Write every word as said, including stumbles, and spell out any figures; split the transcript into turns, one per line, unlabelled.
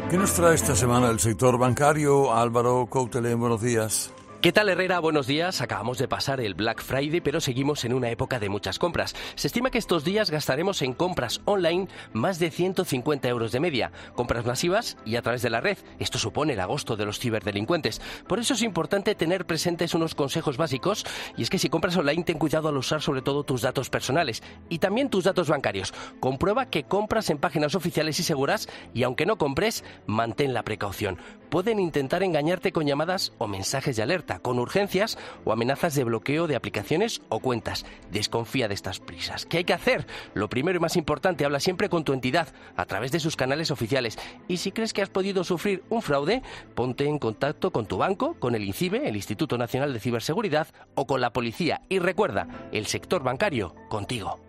¿Qué nos trae esta semana el sector bancario? Álvaro Coutelé, buenos días.
¿Qué tal, Herrera? Buenos días. Acabamos de pasar el Black Friday, pero seguimos en una época de muchas compras. Se estima que estos días gastaremos en compras online más de ciento cincuenta euros de media. Compras masivas y a través de la red. Esto supone el agosto de los ciberdelincuentes. Por eso es importante tener presentes unos consejos básicos. Y es que si compras online, ten cuidado al usar sobre todo tus datos personales y también tus datos bancarios. Comprueba que compras en páginas oficiales y seguras y aunque no compres, mantén la precaución. Pueden intentar engañarte con llamadas o mensajes de alerta, con urgencias o amenazas de bloqueo de aplicaciones o cuentas. Desconfía de estas prisas. ¿Qué hay que hacer? Lo primero y más importante, habla siempre con tu entidad a través de sus canales oficiales. Y si crees que has podido sufrir un fraude, ponte en contacto con tu banco, con el INCIBE, el Instituto Nacional de Ciberseguridad, o con la policía. Y recuerda, el sector bancario, contigo.